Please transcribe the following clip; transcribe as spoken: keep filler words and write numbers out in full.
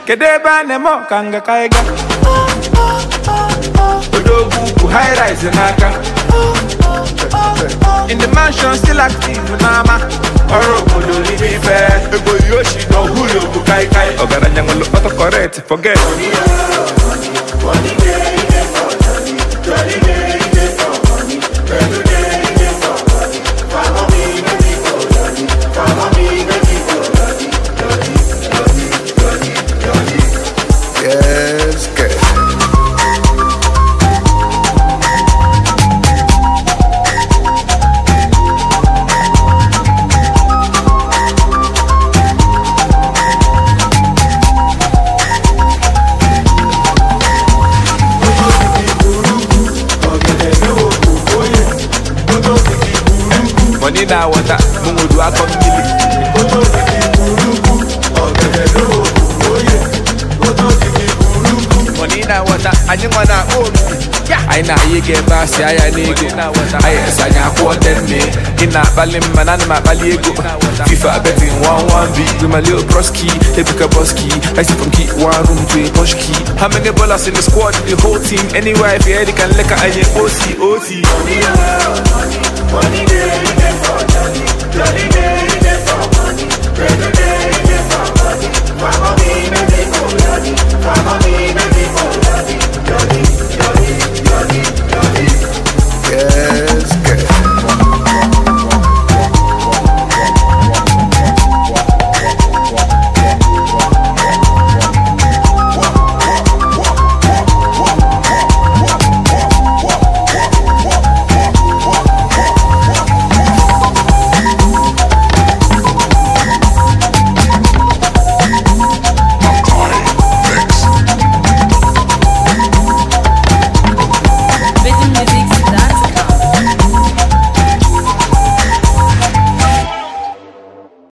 Kedeba nemo kanga kaiga. Odogu high rise naka. In the mansion still active mama. Oro kodo live fair. Ego yoshi no huyo bukai kai. Ogara nyangolo auto correct forget. Yes, good. Money now water, mungu do a come kill Money now water, and you wanna own. Yeah, I know you get past, I nigga. I yes, I know what them me. In that balim, man, and my baligo. FIFA betting one one B with my little broski, epic boski. I see from key one room to a push key. How many ballers in the squad, the whole team? Anywhere if you head, you can lick a O C O T. Money, money, Johnny day, day for money. Every day, day for money. Follow me, baby, for money. Follow me, baby, for